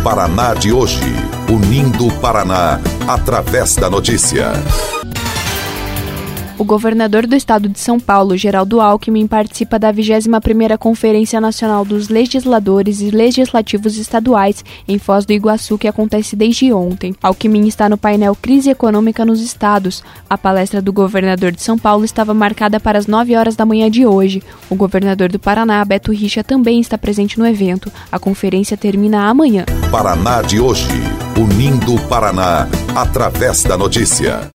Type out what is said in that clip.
Paraná de hoje, unindo o Paraná através da notícia. O governador do estado de São Paulo, Geraldo Alckmin, participa da 21ª Conferência Nacional dos Legisladores e Legislativos Estaduais em Foz do Iguaçu, que acontece desde ontem. Alckmin está no painel Crise Econômica nos Estados. A palestra do governador de São Paulo estava marcada para as 9 horas da manhã de hoje. O governador do Paraná, Beto Richa, também está presente no evento. A conferência termina amanhã. Paraná de hoje, unindo o Paraná através da notícia.